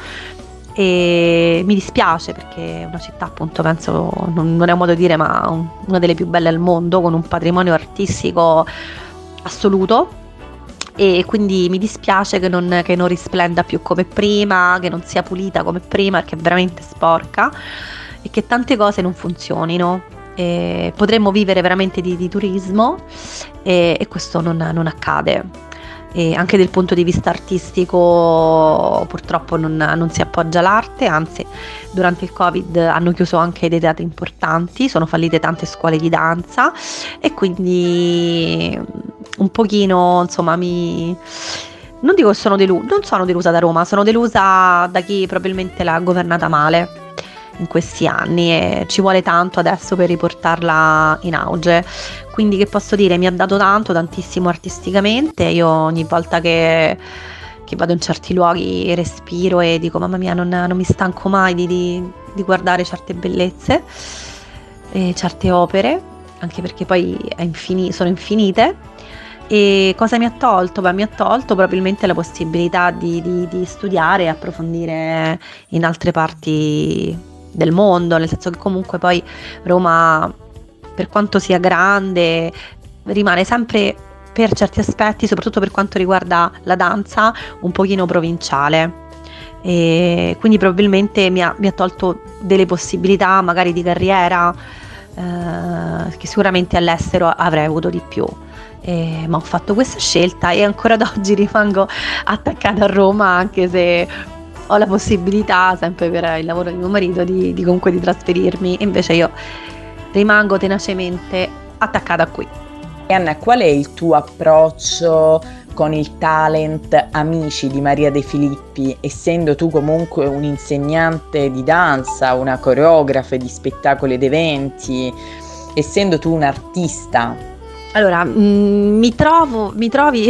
e mi dispiace perché è una città, appunto, penso, non, non è un modo di dire, ma un, una delle più belle al mondo, con un patrimonio artistico assoluto. E quindi mi dispiace che non, che non risplenda più come prima, che non sia pulita come prima, perché è veramente sporca, e che tante cose non funzionino. E potremmo vivere veramente di, di turismo, e, e questo non, non accade. E anche dal punto di vista artistico purtroppo non, non si appoggia l'arte, anzi durante il Covid hanno chiuso anche dei teatri importanti, sono fallite tante scuole di danza, e quindi un pochino, insomma, mi non dico che sono delusa, non sono delusa da Roma, sono delusa da chi probabilmente l'ha governata male in questi anni, e ci vuole tanto adesso per riportarla in auge. Quindi che posso dire, mi ha dato tanto, tantissimo artisticamente. Io ogni volta che, che vado in certi luoghi respiro e dico mamma mia, non, non mi stanco mai di, di, di guardare certe bellezze e certe opere, anche perché poi è infini, sono infinite. E cosa mi ha tolto? Beh, mi ha tolto probabilmente la possibilità di, di, di studiare e approfondire in altre parti del mondo, nel senso che comunque poi Roma, per quanto sia grande, rimane sempre per certi aspetti, soprattutto per quanto riguarda la danza, un pochino provinciale. E quindi probabilmente mi ha, mi ha tolto delle possibilità magari di carriera eh, che sicuramente all'estero avrei avuto di più. Eh, ma ho fatto questa scelta e ancora ad oggi rimango attaccata a Roma, anche se ho la possibilità, sempre per il lavoro di mio marito, di, di comunque di trasferirmi, e invece io rimango tenacemente attaccata qui. Arianna, qual è il tuo approccio con il talent Amici di Maria De Filippi, essendo tu comunque un insegnante di danza, una coreografa di spettacoli ed eventi, essendo tu un artista? Allora, mh, mi trovo, mi trovi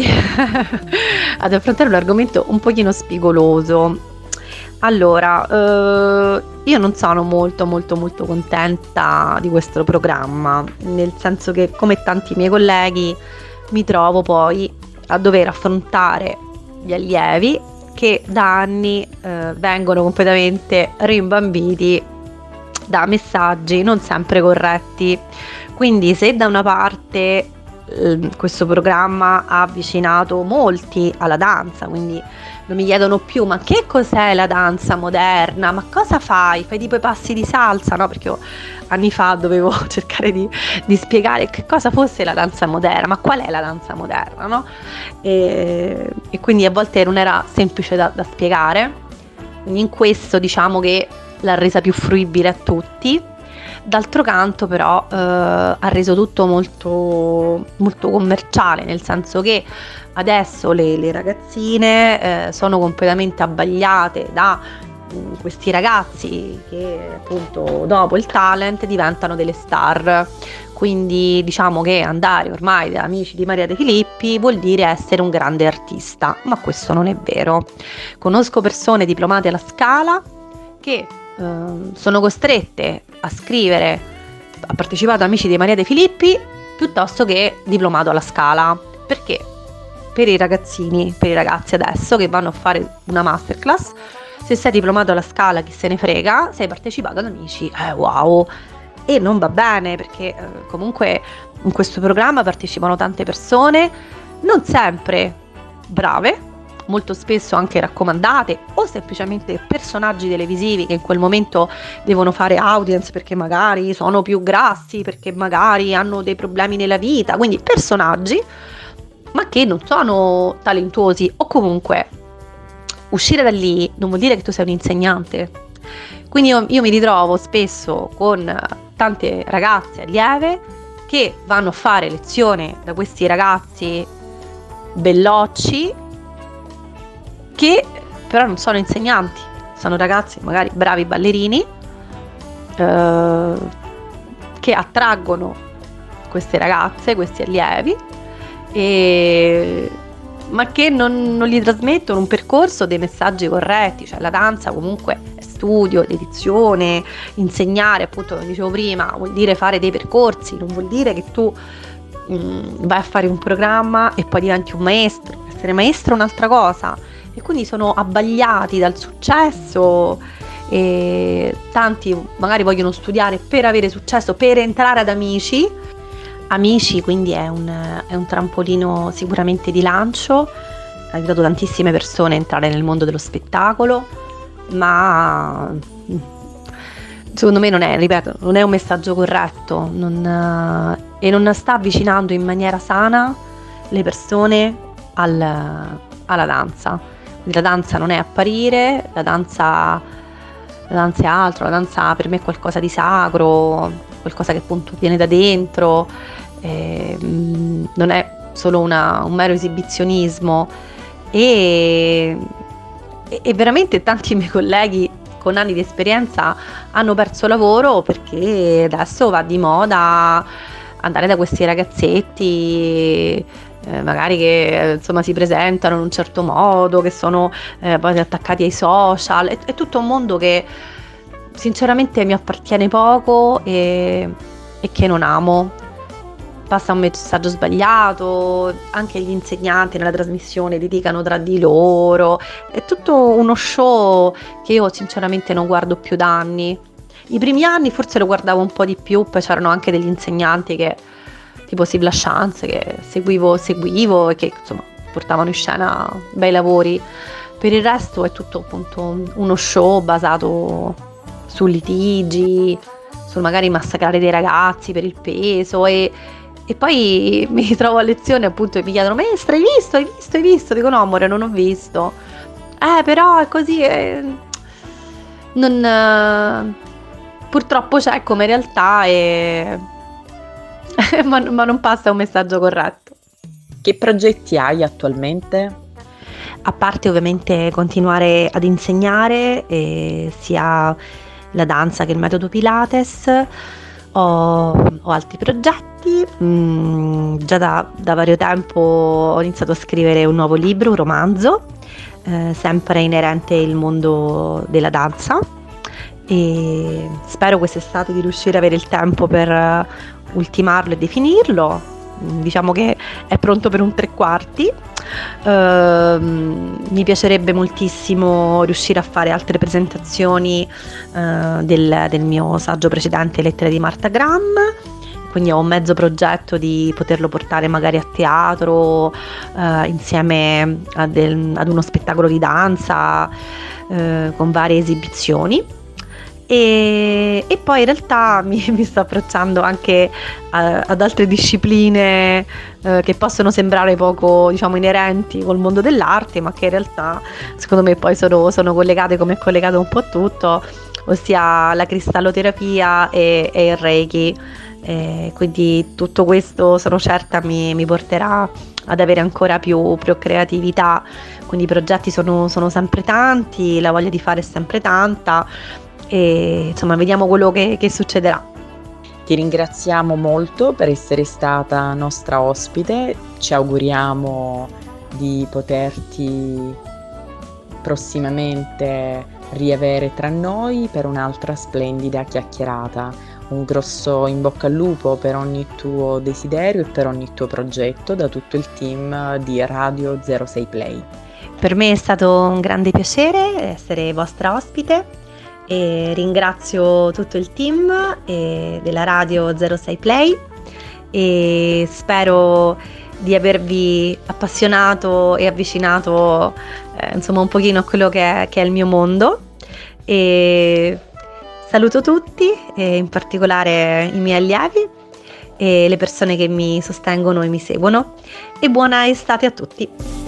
ad affrontare un argomento un pochino spigoloso. Allora, eh, io non sono molto molto molto contenta di questo programma, nel senso che, come tanti miei colleghi, mi trovo poi a dover affrontare gli allievi che da anni eh, vengono completamente rimbambiti da messaggi non sempre corretti. Quindi se da una parte eh, questo programma ha avvicinato molti alla danza, quindi non mi chiedono più ma che cos'è la danza moderna, ma cosa fai? Fai tipo i passi di salsa, no? Perché io anni fa dovevo cercare di, di spiegare che cosa fosse la danza moderna, ma qual è la danza moderna, no? E, e quindi a volte non era semplice da, da spiegare, quindi in questo diciamo che l'ha resa più fruibile a tutti. D'altro canto però eh, ha reso tutto molto, molto commerciale, nel senso che adesso le, le ragazzine eh, sono completamente abbagliate da mh, questi ragazzi che appunto dopo il talent diventano delle star. Quindi diciamo che andare ormai da Amici di Maria De Filippi vuol dire essere un grande artista, ma questo non è vero. Conosco persone diplomate alla Scala che Uh, sono costrette a scrivere ha partecipato a Amici di Maria De Filippi piuttosto che diplomato alla Scala, perché per i ragazzini, per i ragazzi adesso che vanno a fare una masterclass, se sei diplomato alla Scala chi se ne frega, sei partecipato ad Amici, eh wow, e non va bene, perché uh, comunque in questo programma partecipano tante persone, non sempre brave, molto spesso anche raccomandate, o semplicemente personaggi televisivi che in quel momento devono fare audience perché magari sono più grassi, perché magari hanno dei problemi nella vita, quindi personaggi ma che non sono talentuosi, o comunque uscire da lì non vuol dire che tu sei un insegnante. Quindi io, io mi ritrovo spesso con tante ragazze allieve che vanno a fare lezione da questi ragazzi bellocci che però non sono insegnanti, sono ragazzi magari bravi ballerini eh, che attraggono queste ragazze, questi allievi, e, ma che non, non gli trasmettono un percorso, dei messaggi corretti. Cioè la danza comunque è studio, dedizione, insegnare, appunto come dicevo prima, vuol dire fare dei percorsi, non vuol dire che tu mh, vai a fare un programma e poi diventi un maestro. Essere maestro è un'altra cosa. E quindi sono abbagliati dal successo, e tanti magari vogliono studiare per avere successo, per entrare ad Amici. Amici quindi è un, è un trampolino sicuramente di lancio, ha aiutato tantissime persone a entrare nel mondo dello spettacolo, ma secondo me non è, ripeto, non è un messaggio corretto, non, e non sta avvicinando in maniera sana le persone al, alla danza. La danza non è apparire, la danza, la danza è altro, la danza per me è qualcosa di sacro, qualcosa che appunto viene da dentro, eh, non è solo una, un mero esibizionismo, e, e veramente tanti miei colleghi con anni di esperienza hanno perso lavoro perché adesso va di moda andare da questi ragazzetti Eh, magari che eh, insomma si presentano in un certo modo, che sono eh, poi attaccati ai social. È, è tutto un mondo che sinceramente mi appartiene poco e, e che non amo. passa un messaggio sbagliato, anche gli insegnanti nella trasmissione litigano tra di loro, è tutto uno show che io sinceramente non guardo più da anni. I primi anni forse lo guardavo un po' di più, poi c'erano anche degli insegnanti che tipo Sibla Chance che seguivo, seguivo e che insomma portavano in scena bei lavori. Per il resto è tutto appunto uno show basato su litigi, sul magari massacrare dei ragazzi per il peso e, e poi mi trovo a lezione appunto e mi chiedono: maestra, hai visto, hai visto, hai visto? Dico: no amore, non ho visto. Eh però è così, eh, non, eh, purtroppo c'è come realtà e ma, ma non passa un messaggio corretto. Che progetti hai attualmente? A parte ovviamente continuare ad insegnare eh, sia la danza che il metodo Pilates, ho, ho altri progetti, mm, già da, da vario tempo ho iniziato a scrivere un nuovo libro, un romanzo, eh, sempre inerente al mondo della danza e spero quest'estate di riuscire ad avere il tempo per uh, ultimarlo e definirlo. Diciamo che è pronto per un tre quarti. Uh, mi piacerebbe moltissimo riuscire a fare altre presentazioni uh, del, del mio saggio precedente, Lettere di Marta Graham, quindi ho un mezzo progetto di poterlo portare magari a teatro uh, insieme a del, ad uno spettacolo di danza uh, con varie esibizioni. E, e poi in realtà mi, mi sto approcciando anche a, ad altre discipline eh, che possono sembrare poco, diciamo, inerenti col mondo dell'arte, ma che in realtà secondo me poi sono, sono collegate, come è collegato un po' tutto, ossia la cristalloterapia e, e il Reiki. Eh, quindi tutto questo sono certa mi, mi porterà ad avere ancora più, più creatività, quindi i progetti sono, sono sempre tanti, la voglia di fare è sempre tanta. E insomma vediamo quello che, che succederà. Ti ringraziamo molto per essere stata nostra ospite, ci auguriamo di poterti prossimamente riavere tra noi per un'altra splendida chiacchierata. Un grosso in bocca al lupo per ogni tuo desiderio e per ogni tuo progetto da tutto il team di Radio zero sei Play. Per me è stato un grande piacere essere vostra ospite. E ringrazio tutto il team eh, della Radio zero sei Play e spero di avervi appassionato e avvicinato eh, insomma un pochino a quello che è, che è il mio mondo e saluto tutti e in particolare i miei allievi e le persone che mi sostengono e mi seguono e buona estate a tutti.